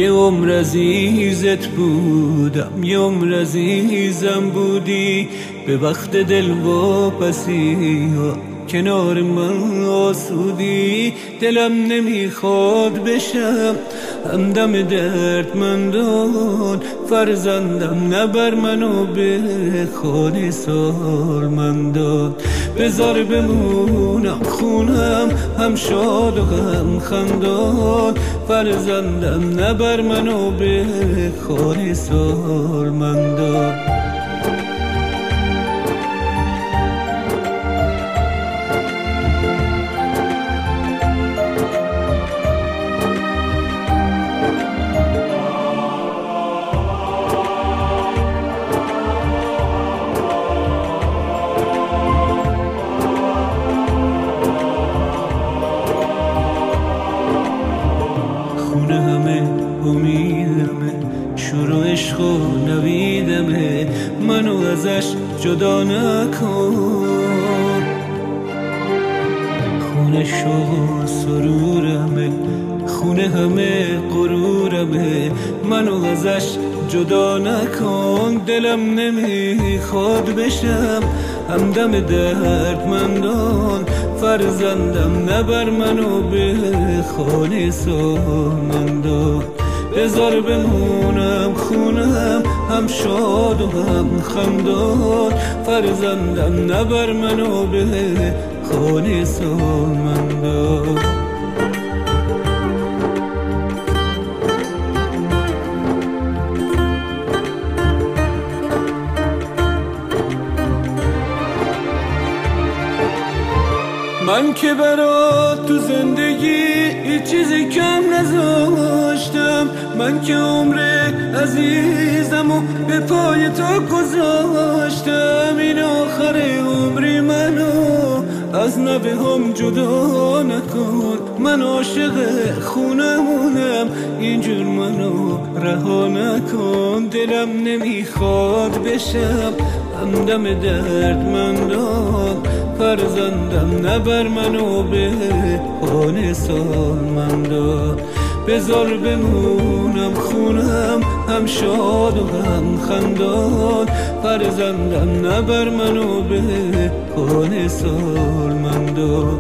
یه عمر عزیزت بودم، یه عمر عزیزم بودی. به وقت دل واپسی کنار من آسودی. دلم نمیخواد بشم همدم دردمندان، فرزندم نبر منو به خانه سالمندان. بذار بمونم خونم هم شاد و هم خندان، فرزندم نبر منو به خانه سالمندان. خونه همه امیدمه، شروع عشق و نویدمه، منو ازش جدا نکن. خونه شوق و سرورمه، خونه همه غرورمه، منو ازش جدا نکن. دلم نمیخواد بشم همدم دردمندان، فرزندم نبر منو به خانه سالمندان. بذار بمونم خونم هم شاد و هم خندان، فرزندم نبر منو به خانه سالمندان. من که برات تو زندگی هیچ چیزی کم نذاشتم، من که عمر عزیزم و به پای تو گذاشتم. این آخر عمری منو از نوه هم جدا نکن، من عاشق خونمونم اینجور منو رها نکن. دلم نمیخواد بشم همدم دردمندان، فرزندم نبر منو به خانه سالمندان. بذار بمونم خونم هم شاد و هم خندان، فرزندم نبر منو به خانه سالمندان.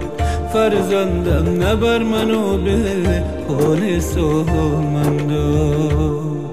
فرزندم نبر منو به خانه سالمندان.